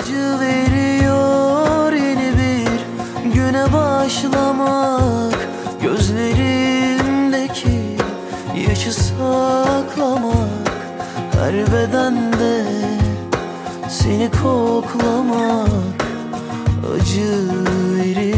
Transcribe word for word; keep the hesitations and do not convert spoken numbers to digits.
Acı veriyor yeni bir güne başlamak, gözlerimdeki yaşı saklamak, her bedende seni koklamak. Acı veriyor